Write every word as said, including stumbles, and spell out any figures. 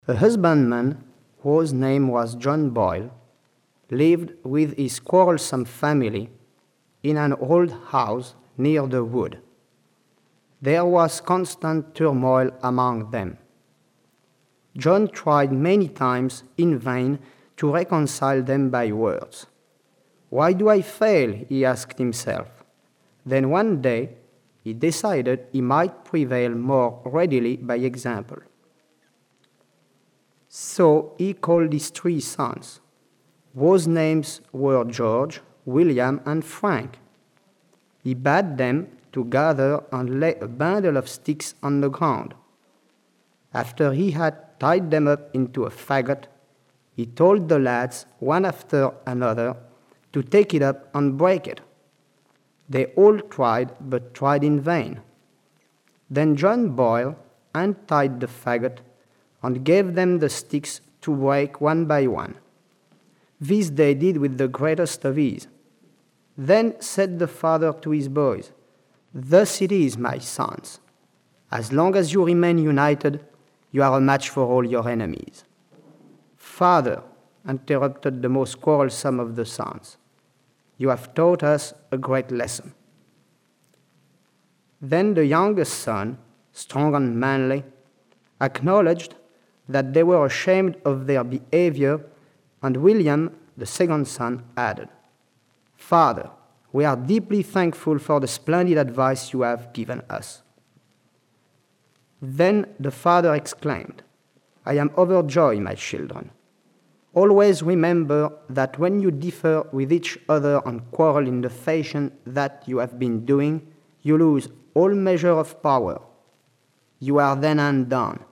A husbandman, whose name was John Boyle, lived with his quarrelsome family in an old house near the wood. There was constant turmoil among them. John tried many times in vain to reconcile them by words. "Why do I fail?" he asked himself. Then one day he decided he might prevail more readily by example. So he called his three sons, whose names were George, William, and Frank. He bade them to gather and lay a bundle of sticks on the ground. After he had tied them up into a faggot, he told the lads, one after another, to take it up and break it. They all tried, but tried in vain. Then John Boyle untied the faggot and gave them the sticks to break one by one. This they did with the greatest of ease. Then said the father to his boys, "Thus it is, my sons. As long as you remain united, you are a match for all your enemies." "Father," interrupted the most quarrelsome of the sons, "you have taught us a great lesson." Then the youngest son, strong and manly, acknowledged that they were ashamed of their behavior, and William, the second son, added, "Father, we are deeply thankful for the splendid advice you have given us." Then the father exclaimed, "I am overjoyed, my children. Always remember that when you differ with each other and quarrel in the fashion that you have been doing, you lose all measure of power. You are then undone,